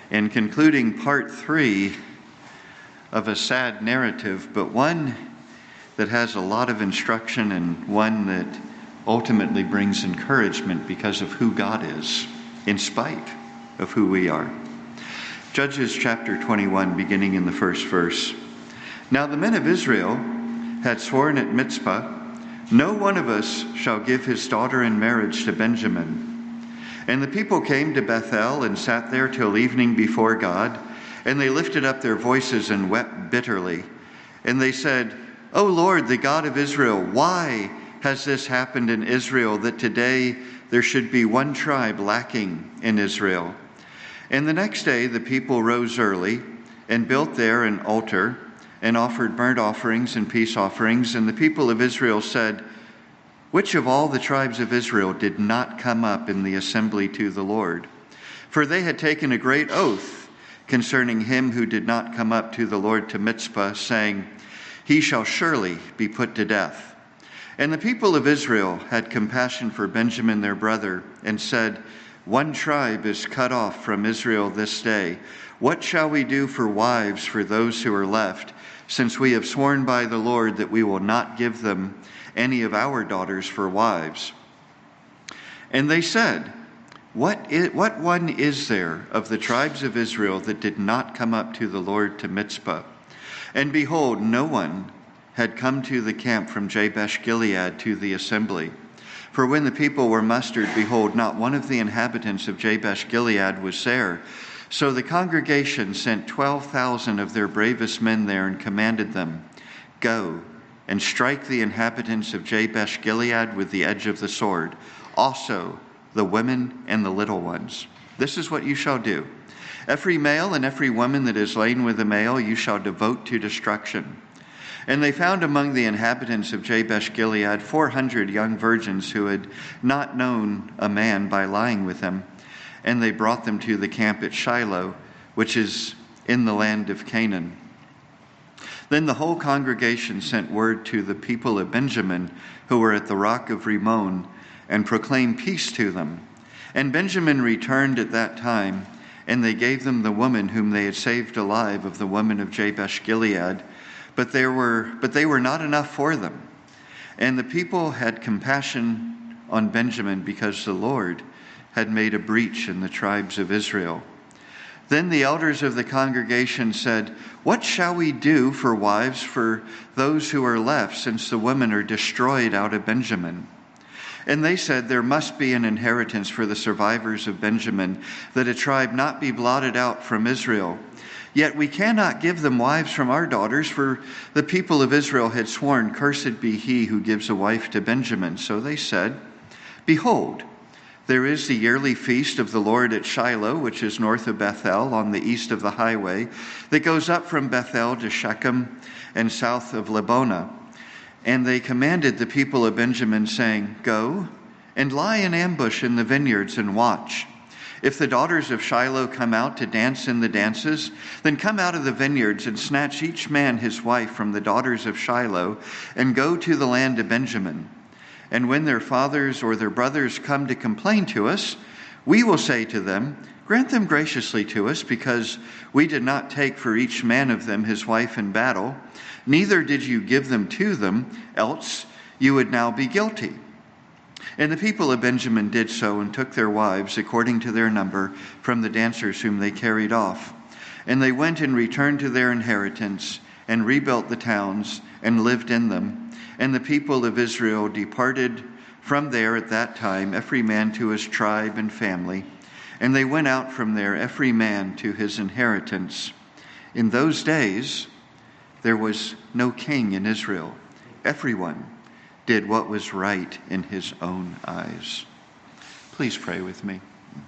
and concluding part 3 of a sad narrative, but one that has a lot of instruction and one that ultimately brings encouragement because of who God is, in spite of who we are. Judges chapter 21, beginning in the first verse. Now the men of Israel had sworn at Mizpah, "No one of us shall give his daughter in marriage to Benjamin." And the people came to Bethel and sat there till evening before God, and they lifted up their voices and wept bitterly. And they said, "O Lord, the God of Israel, why has this happened in Israel, that today there should be one tribe lacking in Israel?" And the next day the people rose early and built there an altar and offered burnt offerings and peace offerings. And the people of Israel said, "Which of all the tribes of Israel did not come up in the assembly to the Lord?" For they had taken a great oath concerning him who did not come up to the Lord to Mizpah, saying, "He shall surely be put to death." And the people of Israel had compassion for Benjamin their brother, and said, "One tribe is cut off from Israel this day. What shall we do for wives for those who are left, since we have sworn by the Lord that we will not give them any of our daughters for wives?" And they said, What one is there of the tribes of Israel that did not come up to the Lord to Mizpah?" And behold, no one had come to the camp from Jabesh Gilead to the assembly. For when the people were mustered, behold, not one of the inhabitants of Jabesh Gilead was there. So the congregation sent 12,000 of their bravest men there and commanded them, "Go and strike the inhabitants of Jabesh Gilead with the edge of the sword, also the women and the little ones. This is what you shall do. Every male and every woman that is lain with a male you shall devote to destruction." And they found among the inhabitants of Jabesh Gilead 400 young virgins who had not known a man by lying with him. And they brought them to the camp at Shiloh, which is in the land of Canaan. Then the whole congregation sent word to the people of Benjamin, who were at the rock of Rimmon, and proclaimed peace to them. And Benjamin returned at that time, and they gave them the woman whom they had saved alive of the women of Jabesh Gilead, but they were not enough for them. And the people had compassion on Benjamin because the Lord had made a breach in the tribes of Israel. Then the elders of the congregation said, "What shall we do for wives for those who are left, since the women are destroyed out of Benjamin?" And they said, "There must be an inheritance for the survivors of Benjamin, that a tribe not be blotted out from Israel. Yet we cannot give them wives from our daughters, for the people of Israel had sworn, 'Cursed be he who gives a wife to Benjamin.' So they said, 'Behold, there is the yearly feast of the Lord at Shiloh, which is north of Bethel, on the east of the highway, that goes up from Bethel to Shechem and south of Lebonah.' And they commanded the people of Benjamin, saying, 'Go and lie in ambush in the vineyards and watch. If the daughters of Shiloh come out to dance in the dances, then come out of the vineyards and snatch each man his wife from the daughters of Shiloh, and go to the land of Benjamin. And when their fathers or their brothers come to complain to us, we will say to them, Grant them graciously to us, because we did not take for each man of them his wife in battle, neither did you give them to them, else you would now be guilty.' And the people of Benjamin did so, and took their wives according to their number from the dancers whom they carried off. And they went and returned to their inheritance, and rebuilt the towns, and lived in them. And the people of Israel departed from there at that time, every man to his tribe and family. And they went out from there, every man to his inheritance. In those days there was no king in Israel. Everyone did what was right in his own eyes." Please pray with me.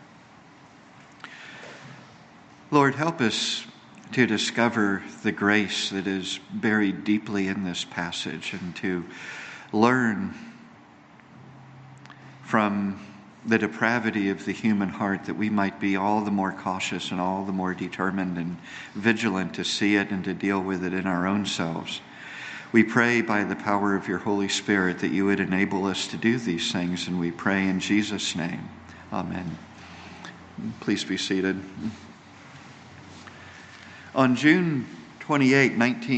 Lord, help us to discover the grace that is buried deeply in this passage, and to learn from the depravity of the human heart, that we might be all the more cautious and all the more determined and vigilant to see it and to deal with it in our own selves. We pray by the power of your Holy Spirit that you would enable us to do these things, and we pray in Jesus' name. Amen. Please be seated. On June 28,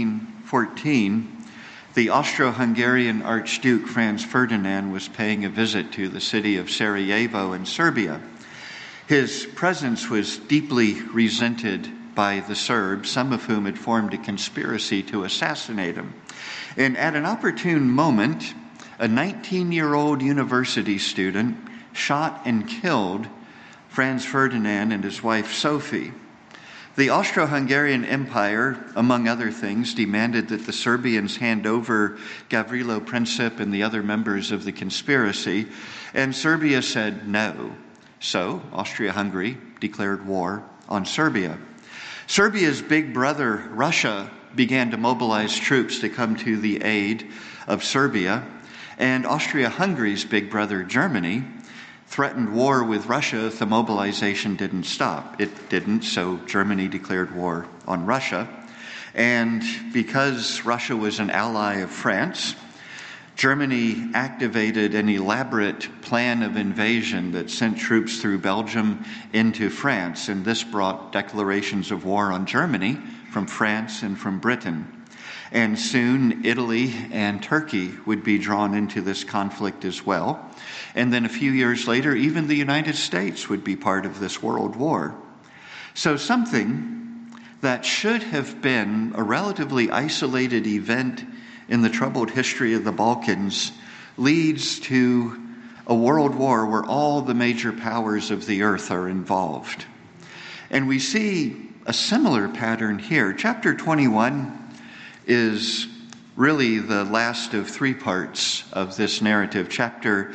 1914, the Austro-Hungarian Archduke Franz Ferdinand was paying a visit to the city of Sarajevo in Serbia. His presence was deeply resented by the Serbs, some of whom had formed a conspiracy to assassinate him. And at an opportune moment, a 19-year-old university student shot and killed Franz Ferdinand and his wife Sophie. The Austro-Hungarian Empire, among other things, demanded that the Serbians hand over Gavrilo Princip and the other members of the conspiracy, and Serbia said no. So Austria-Hungary declared war on Serbia. Serbia's big brother, Russia, began to mobilize troops to come to the aid of Serbia, and Austria-Hungary's big brother, Germany, threatened war with Russia if the mobilization didn't stop. It didn't, so Germany declared war on Russia. And because Russia was an ally of France, Germany activated an elaborate plan of invasion that sent troops through Belgium into France, and this brought declarations of war on Germany from France and from Britain. And soon Italy and Turkey would be drawn into this conflict as well. And then a few years later, even the United States would be part of this world war. So something that should have been a relatively isolated event in the troubled history of the Balkans leads to a world war where all the major powers of the earth are involved. And we see a similar pattern here. Chapter 21 is really the last of three parts of this narrative. Chapter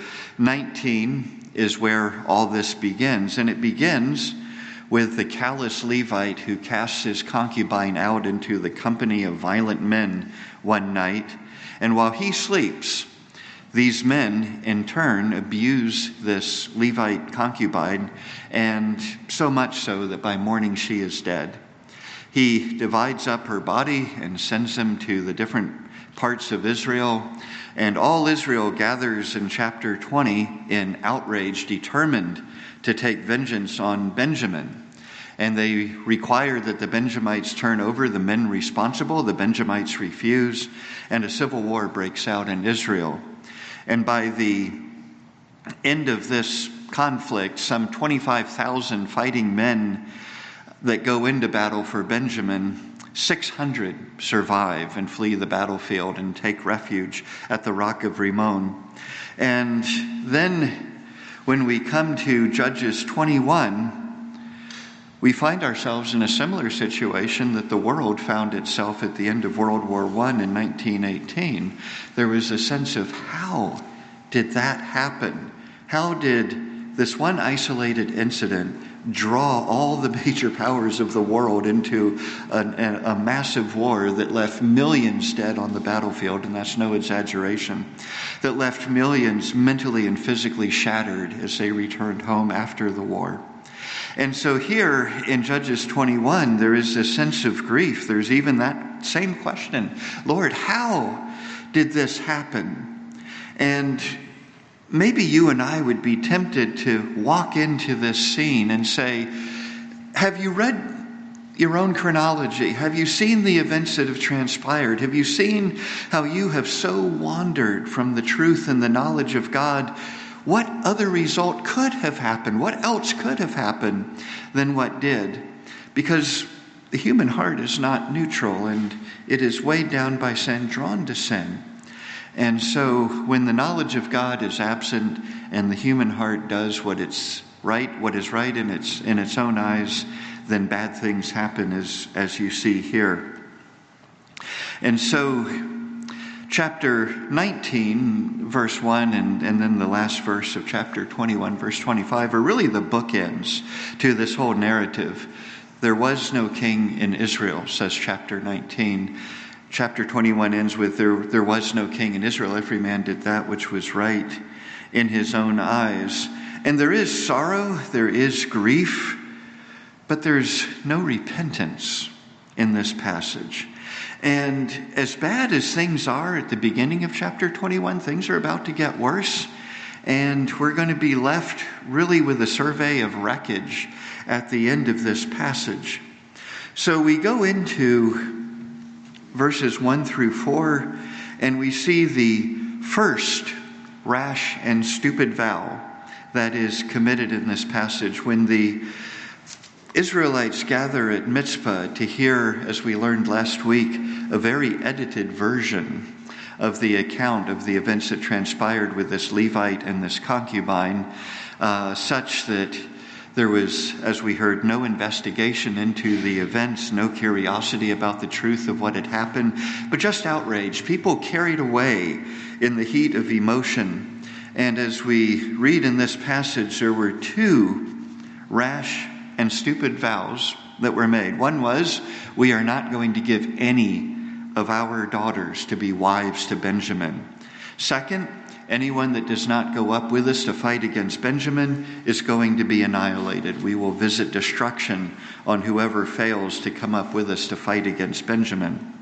19 is where all this begins, and it begins with the callous Levite who casts his concubine out into the company of violent men one night, and while he sleeps, these men in turn abuse this Levite concubine, and so much so that by morning she is dead. He divides up her body and sends them to the different parts of Israel. And all Israel gathers in chapter 20 in outrage, determined to take vengeance on Benjamin. And they require that the Benjamites turn over the men responsible. The Benjamites refuse, and a civil war breaks out in Israel. And by the end of this conflict, some 25,000 fighting men that go into battle for Benjamin, 600 survive and flee the battlefield and take refuge at the Rock of Rimmon. And then when we come to Judges 21, we find ourselves in a similar situation that the world found itself at the end of World War I in 1918. There was a sense of, how did that happen? How did this one isolated incident draw all the major powers of the world into a massive war that left millions dead on the battlefield, and that's no exaggeration, that left millions mentally and physically shattered as they returned home after the war? And so here in Judges 21, there is a sense of grief. There's even that same question. Lord, how did this happen? And maybe you and I would be tempted to walk into this scene and say, have you read your own chronology? Have you seen the events that have transpired? Have you seen how you have so wandered from the truth and the knowledge of God? What other result could have happened? What else could have happened than what did? Because the human heart is not neutral, and it is weighed down by sin, drawn to sin. And so when the knowledge of God is absent and the human heart does what is right in its own eyes, then bad things happen, as you see here. And so chapter 19, verse 1, and then the last verse of chapter 21, verse 25, are really the bookends to this whole narrative. There was no king in Israel, says chapter 19. Chapter 21 ends with, there was no king in Israel. Every man did that which was right in his own eyes. And there is sorrow, there is grief, but there's no repentance in this passage. And as bad as things are at the beginning of chapter 21, things are about to get worse. And we're going to be left really with a survey of wreckage at the end of this passage. So we go into verses 1 through 4, and we see the first rash and stupid vow that is committed in this passage when the Israelites gather at Mitzpah to hear, as we learned last week, a very edited version of the account of the events that transpired with this Levite and this concubine, such that there was, as we heard, no investigation into the events, no curiosity about the truth of what had happened, but just outrage. People carried away in the heat of emotion. And as we read in this passage, there were two rash and stupid vows that were made. One was, we are not going to give any of our daughters to be wives to Benjamin. Second, anyone that does not go up with us to fight against Benjamin is going to be annihilated. We will visit destruction on whoever fails to come up with us to fight against Benjamin.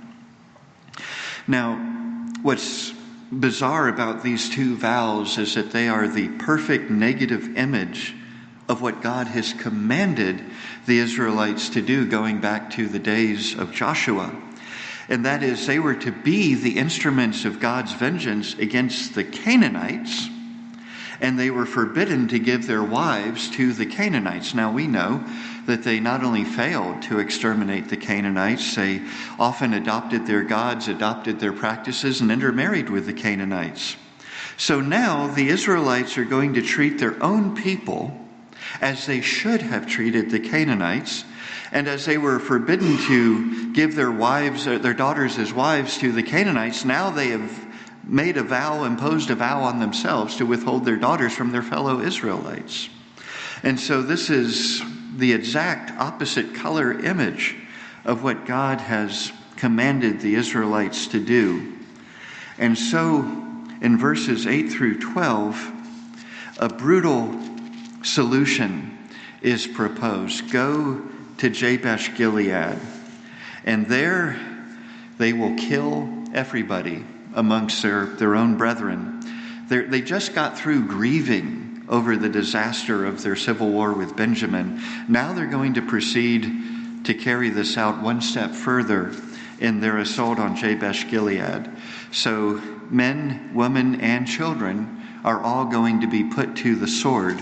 Now, what's bizarre about these two vows is that they are the perfect negative image of what God has commanded the Israelites to do going back to the days of Joshua. And that is, they were to be the instruments of God's vengeance against the Canaanites, and they were forbidden to give their wives to the Canaanites. Now we know that they not only failed to exterminate the Canaanites, they often adopted their gods, adopted their practices, and intermarried with the Canaanites. So now the Israelites are going to treat their own people as they should have treated the Canaanites. And as they were forbidden to give their wives, their daughters as wives to the Canaanites, now they have made a vow, imposed a vow on themselves to withhold their daughters from their fellow Israelites. And so this is the exact opposite color image of what God has commanded the Israelites to do. And so in verses 8 through 12, a brutal solution is proposed. Go to Jabesh Gilead, and there they will kill everybody amongst their own brethren. They just got through grieving over the disaster of their civil war with Benjamin. Now they're going to proceed to carry this out one step further in their assault on Jabesh Gilead. So men, women, and children are all going to be put to the sword.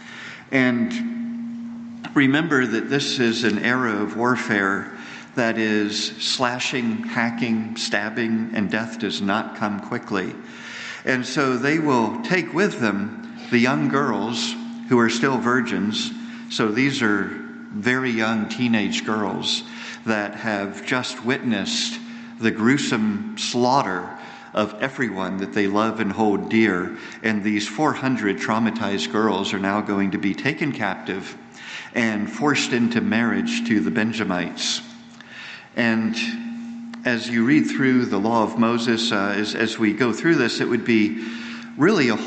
And remember that this is an era of warfare that is slashing, hacking, stabbing, and death does not come quickly. And so they will take with them the young girls who are still virgins. So these are very young teenage girls that have just witnessed the gruesome slaughter of everyone that they love and hold dear. And these 400 traumatized girls are now going to be taken captive and forced into marriage to the Benjamites. And as you read through the law of Moses, as we go through this, it would be really a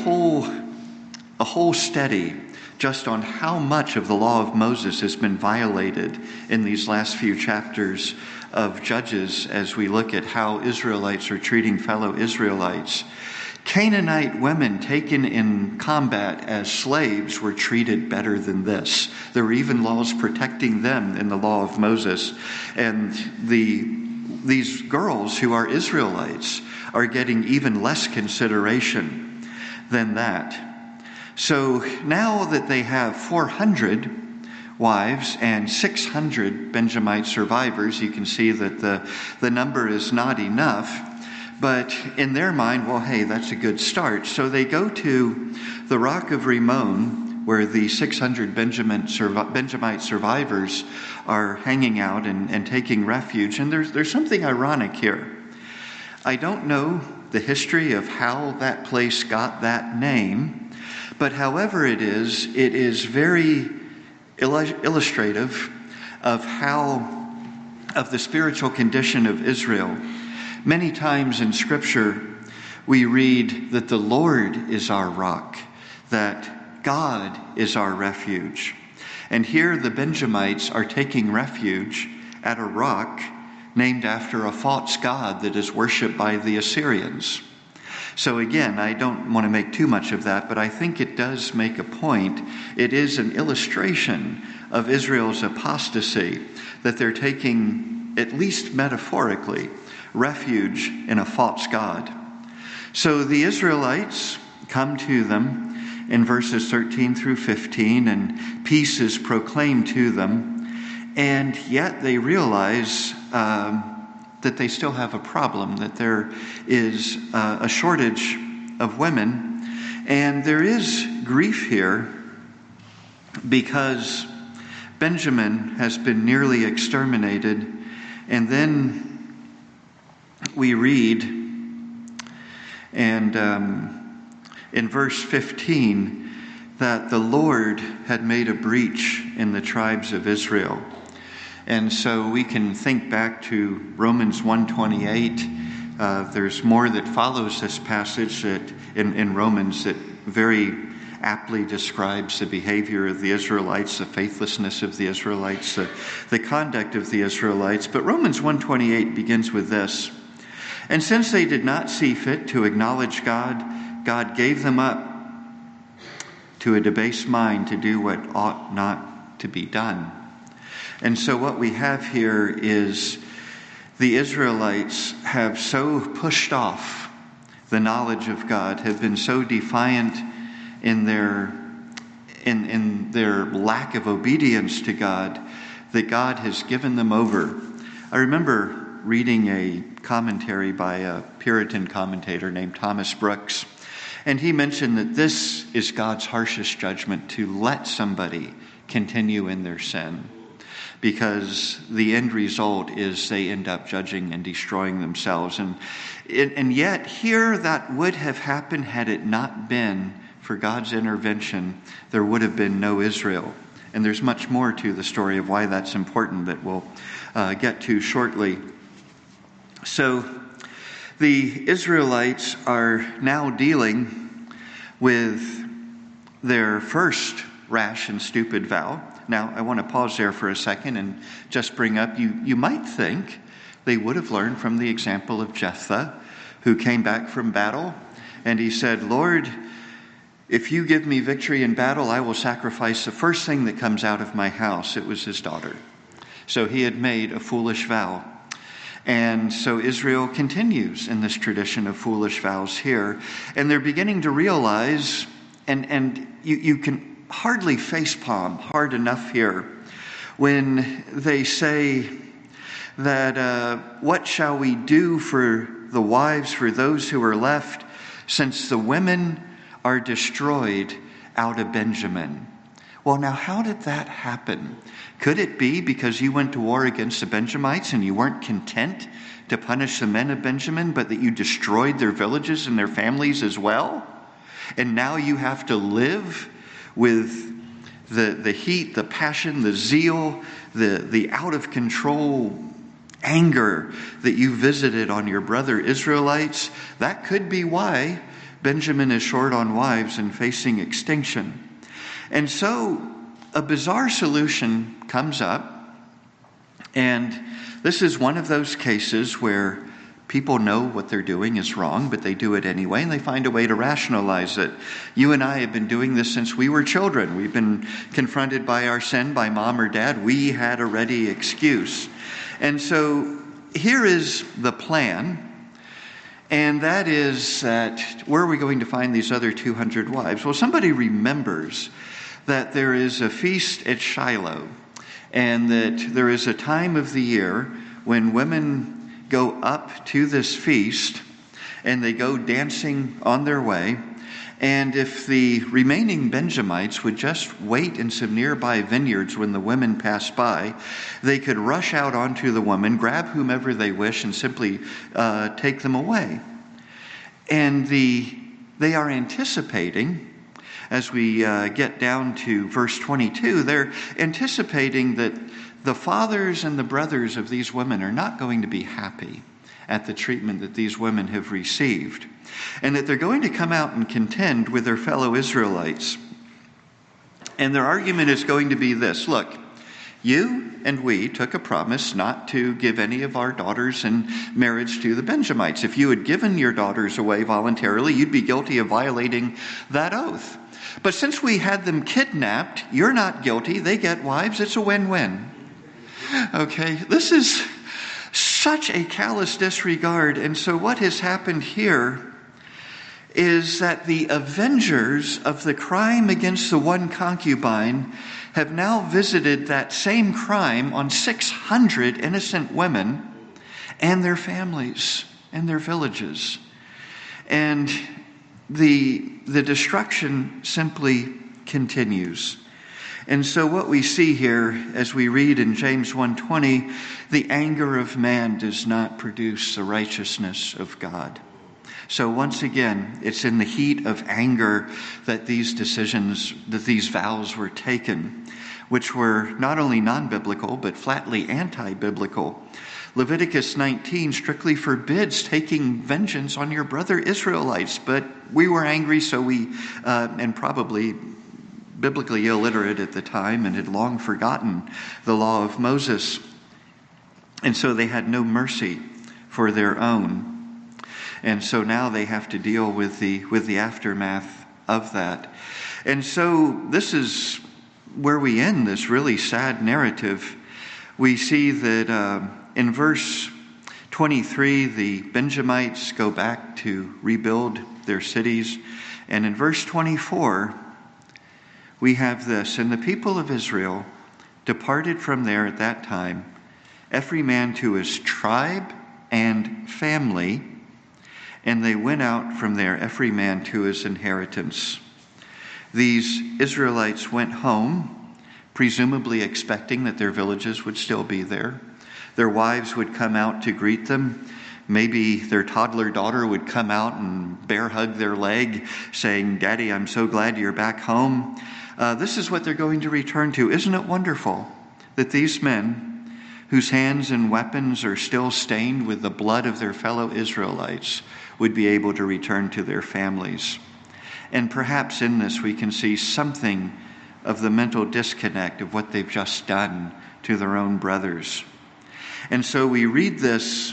whole study just on how much of the law of Moses has been violated in these last few chapters of Judges as we look at how Israelites are treating fellow Israelites. Canaanite women taken in combat as slaves were treated better than this. There were even laws protecting them in the law of Moses. And these girls who are Israelites are getting even less consideration than that. So now that they have 400 wives and 600 Benjamite survivors, you can see that the number is not enough. But in their mind, well, hey, that's a good start. So they go to the Rock of Rimmon, where the 600 Benjamite survivors are hanging out and taking refuge. And there's something ironic here. I don't know the history of how that place got that name, but however it is very illustrative of the spiritual condition of Israel. Many times in Scripture, we read that the Lord is our rock, that God is our refuge. And here the Benjamites are taking refuge at a rock named after a false god that is worshipped by the Assyrians. So again, I don't want to make too much of that, but I think it does make a point. It is an illustration of Israel's apostasy, that they're taking, at least metaphorically, refuge in a false god. So the Israelites come to them in verses 13 through 15, and peace is proclaimed to them, and yet they realize that they still have a problem, that there is a shortage of women. And there is grief here because Benjamin has been nearly exterminated. And then we read, and in verse 15, that the Lord had made a breach in the tribes of Israel. And so we can think back to Romans 1:28. There's more that follows this passage that in Romans that very aptly describes the behavior of the Israelites, the faithlessness of the Israelites, the conduct of the Israelites. But Romans 1:28 begins with this: "And since they did not see fit to acknowledge God, God gave them up to a debased mind to do what ought not to be done." And so what we have here is the Israelites have so pushed off the knowledge of God, have been so defiant in their lack of obedience to God, that God has given them over. I remember reading a commentary by a Puritan commentator named Thomas Brooks, and he mentioned that this is God's harshest judgment, to let somebody continue in their sin, because the end result is they end up judging and destroying themselves. And yet here that would have happened had it not been for God's intervention. There would have been no Israel. And there's much more to the story of why that's important that we'll get to shortly. So the Israelites are now dealing with their first rash and stupid vow. Now, I want to pause there for a second and just bring up, you might think they would have learned from the example of Jephthah, who came back from battle, and he said, "Lord, if you give me victory in battle, I will sacrifice the first thing that comes out of my house." It was his daughter. So he had made a foolish vow. And so Israel continues in this tradition of foolish vows here. And they're beginning to realize, and you can hardly facepalm hard enough here when they say that what shall we do for the wives, for those who are left, since the women are destroyed out of Benjamin? Well, now, how did that happen? Could it be because you went to war against the Benjamites and you weren't content to punish the men of Benjamin, but that you destroyed their villages and their families as well? And now you have to live with the heat, the passion, the zeal, the out-of-control anger that you visited on your brother Israelites? That could be why Benjamin is short on wives and facing extinction. And so a bizarre solution comes up, and this is one of those cases where people know what they're doing is wrong, but they do it anyway, and they find a way to rationalize it. You and I have been doing this since we were children. We've been confronted by our sin by mom or dad. We had a ready excuse. And so here is the plan, and that is that where are we going to find these other 200 wives? Well, somebody remembers that there is a feast at Shiloh, and that there is a time of the year when women go up to this feast and they go dancing on their way. And if the remaining Benjamites would just wait in some nearby vineyards when the women pass by, they could rush out onto the women, grab whomever they wish, and simply take them away. And they are anticipating, as we get down to verse 22, they're anticipating that the fathers and the brothers of these women are not going to be happy at the treatment that these women have received, and that they're going to come out and contend with their fellow Israelites. And their argument is going to be this: look, You and we took a promise not to give any of our daughters in marriage to the Benjamites. If you had given your daughters away voluntarily, you'd be guilty of violating that oath. But since we had them kidnapped, you're not guilty. They get wives. It's a win-win. Okay, this is such a callous disregard. And so what has happened here is that the avengers of the crime against the one concubine have now visited that same crime on 600 innocent women and their families and their villages. And the destruction simply continues. And so what we see here as we read in James 1:20, the anger of man does not produce the righteousness of God. So once again, it's in the heat of anger that these decisions, that these vows were taken, which were not only non-biblical, but flatly anti-biblical. Leviticus 19 strictly forbids taking vengeance on your brother Israelites, but we were angry, so we, and probably biblically illiterate at the time and had long forgotten the law of Moses. And so they had no mercy for their own. And so now they have to deal with the aftermath of that. And so this is where we end this really sad narrative. We see that in verse 23, the Benjamites go back to rebuild their cities. And in verse 24, we have this: and the people of Israel departed from there at that time, every man to his tribe and family, and they went out from there, every man to his inheritance. These Israelites went home, presumably expecting that their villages would still be there. Their wives would come out to greet them. Maybe their toddler daughter would come out and bear hug their leg, saying, "Daddy, I'm so glad you're back home." This is what they're going to return to. Isn't it wonderful that these men, whose hands and weapons are still stained with the blood of their fellow Israelites, would be able to return to their families? And perhaps in this we can see something of the mental disconnect of what they've just done to their own brothers. And so we read this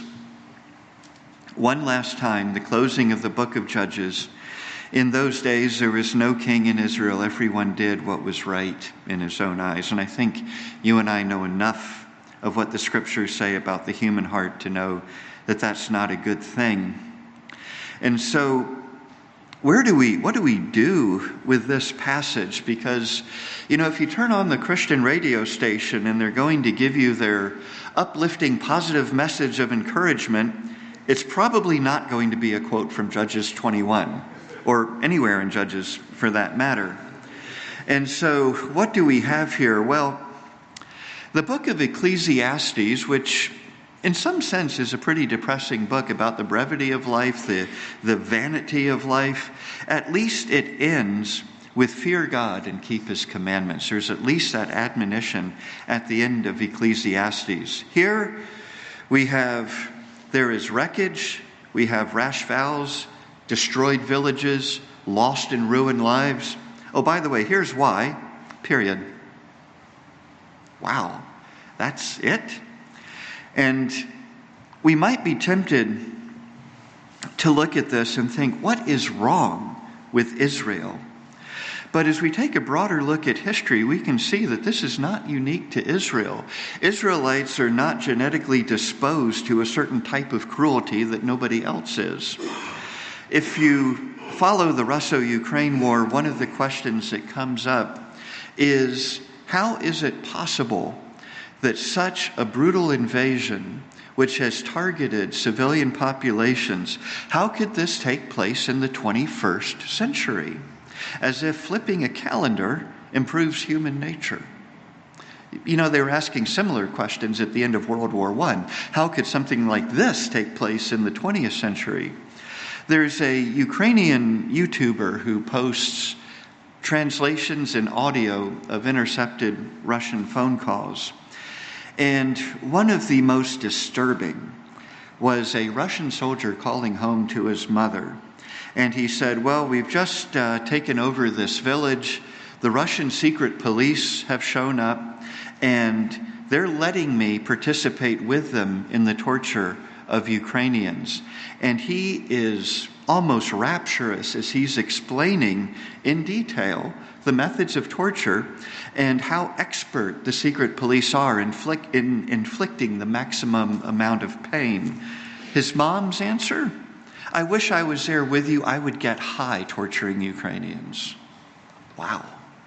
one last time, the closing of the book of Judges. In those days there was no king in Israel. Everyone did what was right in his own eyes. And I think you and I know enough of what the scriptures say about the human heart to know that that's not a good thing. And so what do we do with this passage? Because, if you turn on the Christian radio station and they're going to give you their uplifting, positive message of encouragement, it's probably not going to be a quote from Judges 21, or anywhere in Judges for that matter. And so what do we have here? Well, the book of Ecclesiastes, which in some sense is a pretty depressing book about the brevity of life, the vanity of life, at least it ends with fear God and keep his commandments. There's at least that admonition at the end of Ecclesiastes. Here there is wreckage, we have rash vows, destroyed villages, lost and ruined lives. Oh, by the way, here's why, period. Wow, that's it? And we might be tempted to look at this and think, what is wrong with Israel? But as we take a broader look at history, we can see that this is not unique to Israel. Israelites are not genetically disposed to a certain type of cruelty that nobody else is. If you follow the Russo-Ukraine war, one of the questions that comes up is, how is it possible that such a brutal invasion, which has targeted civilian populations, how could this take place in the 21st century? As if flipping a calendar improves human nature. They were asking similar questions at the end of World War I. How could something like this take place in the 20th century? There's a Ukrainian YouTuber who posts translations and audio of intercepted Russian phone calls. And one of the most disturbing was a Russian soldier calling home to his mother. And he said, well, we've just taken over this village. The Russian secret police have shown up. and they're letting me participate with them in the torture of Ukrainians. And he is almost rapturous as he's explaining in detail the methods of torture and how expert the secret police are in inflicting the maximum amount of pain. His mom's answer: "I wish I was there with you. I would get high torturing Ukrainians." Wow.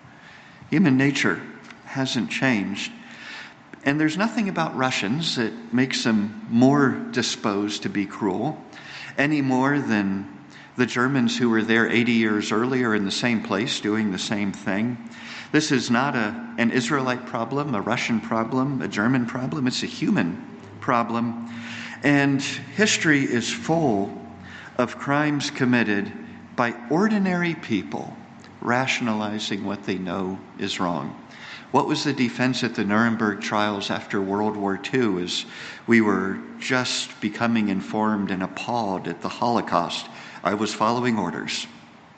Human nature hasn't changed. And there's nothing about Russians that makes them more disposed to be cruel any more than the Germans who were there 80 years earlier in the same place doing the same thing. This is not an Israelite problem, a Russian problem, a German problem. It's a human problem. And history is full of crimes committed by ordinary people rationalizing what they know is wrong. What was the defense at the Nuremberg trials after World War II as we were just becoming informed and appalled at the Holocaust? I was following orders.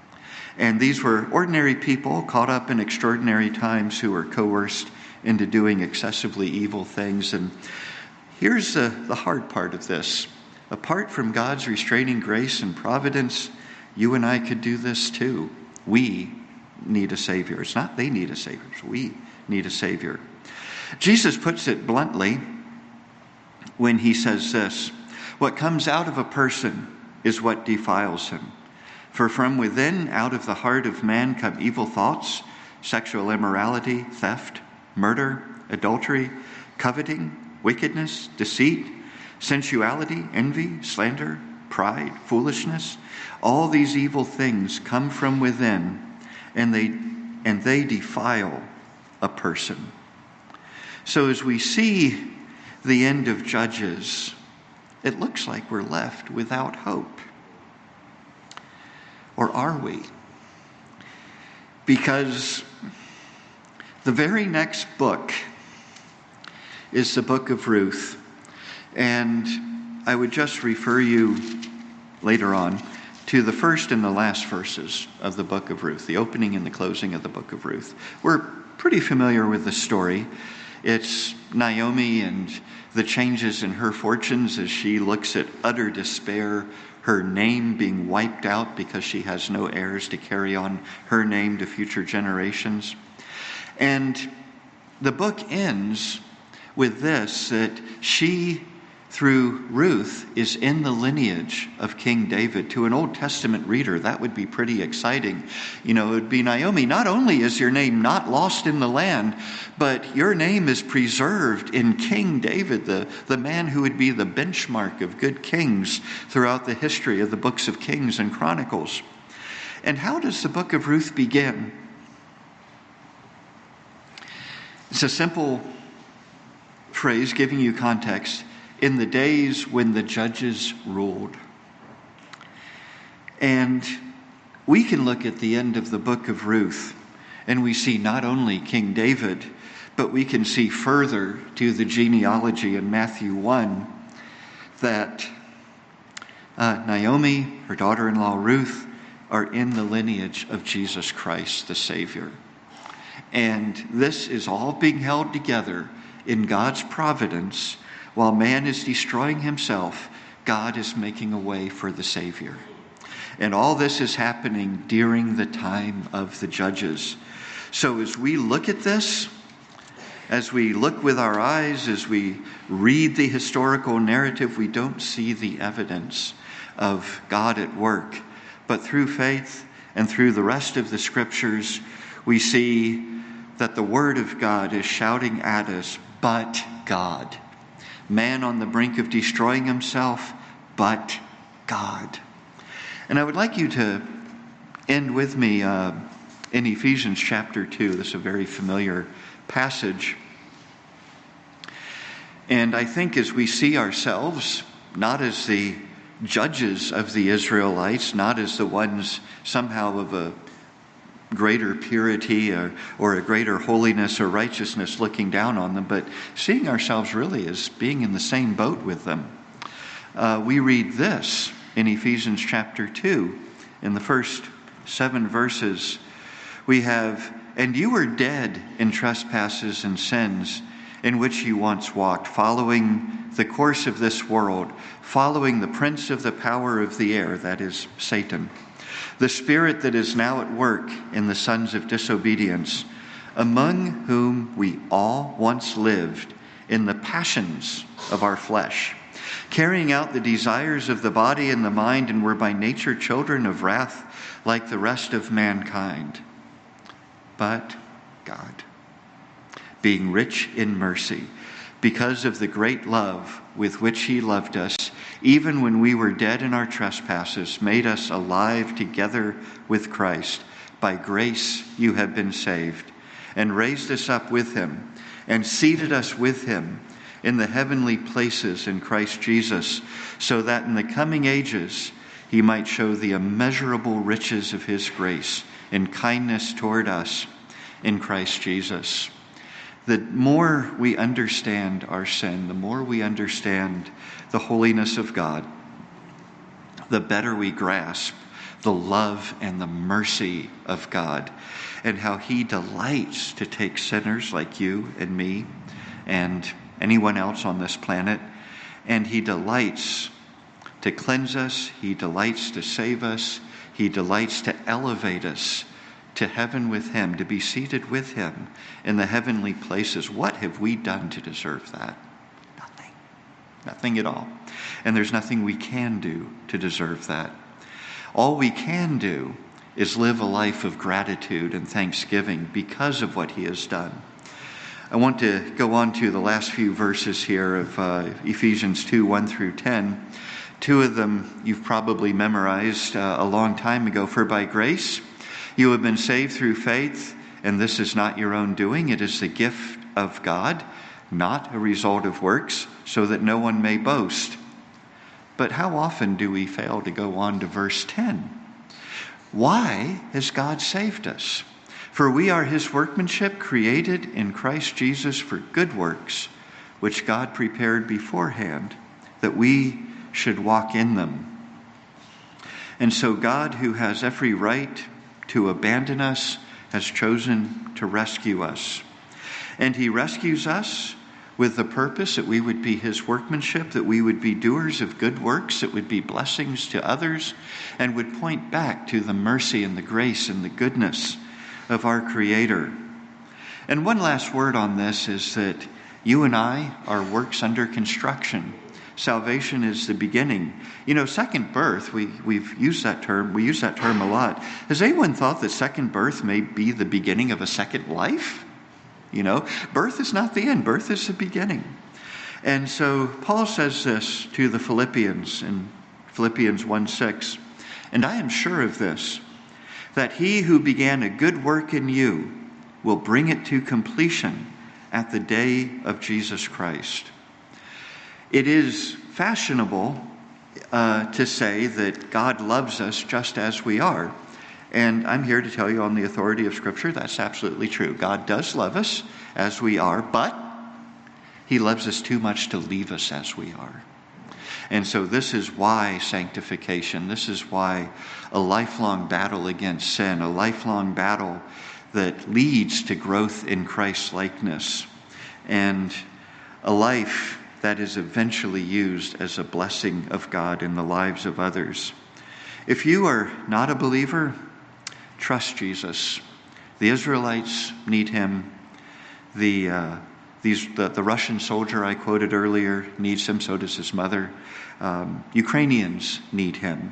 And these were ordinary people caught up in extraordinary times who were coerced into doing excessively evil things. And here's the hard part of this. Apart from God's restraining grace and providence, you and I could do this too. We need a Savior. It's not they need a Savior. It's we need a Savior. Jesus puts it bluntly when he says this: "What comes out of a person is what defiles him. For from within, out of the heart of man, come evil thoughts, sexual immorality, theft, murder, adultery, coveting, wickedness, deceit, sensuality, envy, slander, pride, foolishness. All these evil things come from within, and they defile a person." So as we see the end of Judges, it looks like we're left without hope. Or are we? Because the very next book is the book of Ruth. And I would just refer you later on to the first and the last verses of the book of Ruth, the opening and the closing of the book of Ruth. We're pretty familiar with the story. It's Naomi and the changes in her fortunes as she looks at utter despair, her name being wiped out because she has no heirs to carry on her name to future generations. And the book ends with this, that she, through Ruth, is in the lineage of King David. To an Old Testament reader, that would be pretty exciting. You know, it would be, Naomi, not only is your name not lost in the land, but your name is preserved in King David, the man who would be the benchmark of good kings throughout the history of the books of Kings and Chronicles. And how does the book of Ruth begin? It's a simple phrase giving you context. In the days when the judges ruled. And we can look at the end of the book of Ruth and we see not only King David, but we can see further to the genealogy in Matthew 1 that Naomi, her daughter-in-law Ruth, are in the lineage of Jesus Christ, the Savior. And this is all being held together in God's providence. While man is destroying himself, God is making a way for the Savior. And all this is happening during the time of the judges. So as we look at this, as we look with our eyes, as we read the historical narrative, we don't see the evidence of God at work. But through faith and through the rest of the scriptures, we see that the Word of God is shouting at us, but God. Man on the brink of destroying himself, but God. And I would like you to end with me in Ephesians chapter 2. This is a very familiar passage. And I think as we see ourselves, not as the judges of the Israelites, not as the ones somehow of a greater purity or a greater holiness or righteousness looking down on them, but seeing ourselves really as being in the same boat with them. We read this in Ephesians chapter 2. In the first 7 verses, we have, And you were dead in trespasses and sins, in which you once walked, following the course of this world, following the prince of the power of the air, that is, Satan, the spirit that is now at work in the sons of disobedience, among whom we all once lived in the passions of our flesh, carrying out the desires of the body and the mind, and were by nature children of wrath like the rest of mankind. But God, being rich in mercy, because of the great love with which he loved us, even when we were dead in our trespasses, made us alive together with Christ. By grace you have been saved, and raised us up with him, and seated us with him in the heavenly places in Christ Jesus, so that in the coming ages he might show the immeasurable riches of his grace and kindness toward us in Christ Jesus. The more we understand our sin, the more we understand the holiness of God, the better we grasp the love and the mercy of God, and how he delights to take sinners like you and me and anyone else on this planet, and he delights to cleanse us, he delights to save us, he delights to elevate us to heaven with him, to be seated with him in the heavenly places. What have we done to deserve that? Nothing. Nothing at all. And there's nothing we can do to deserve that. All we can do is live a life of gratitude and thanksgiving because of what he has done. I want to go on to the last few verses here of Ephesians 2, 1 through 10. Two of them you've probably memorized a long time ago. For by grace you have been saved through faith, and this is not your own doing. It is the gift of God, not a result of works, so that no one may boast. But how often do we fail to go on to verse 10? Why has God saved us? For we are his workmanship, created in Christ Jesus for good works, which God prepared beforehand, that we should walk in them. And so God, who has every right to abandon us, has chosen to rescue us. And he rescues us with the purpose that we would be his workmanship, that we would be doers of good works, that would be blessings to others, and would point back to the mercy and the grace and the goodness of our Creator. And one last word on this is that you and I are works under construction. Salvation is the beginning. You know, second birth, we've used that term, we use that term a lot. Has anyone thought that second birth may be the beginning of a second life? You know, birth is not the end, birth is the beginning. And so Paul says this to the Philippians in Philippians 1:6, and I am sure of this, that he who began a good work in you will bring it to completion at the day of Jesus Christ. It is fashionable to say that God loves us just as we are. And I'm here to tell you on the authority of Scripture, that's absolutely true. God does love us as we are, but he loves us too much to leave us as we are. And so this is why sanctification, this is why a lifelong battle against sin, a lifelong battle that leads to growth in Christ's likeness, and a life that is eventually used as a blessing of God in the lives of others. If you are not a believer, trust Jesus. The Israelites need him. The Russian soldier I quoted earlier needs him, so does his mother. Ukrainians need him.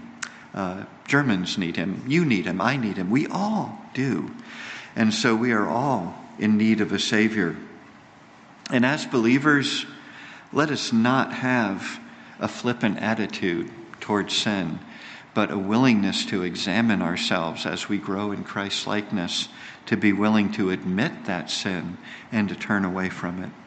Germans need him. You need him. I need him. We all do. And so we are all in need of a Savior. And as believers, let us not have a flippant attitude towards sin, but a willingness to examine ourselves as we grow in Christ's likeness, to be willing to admit that sin and to turn away from it.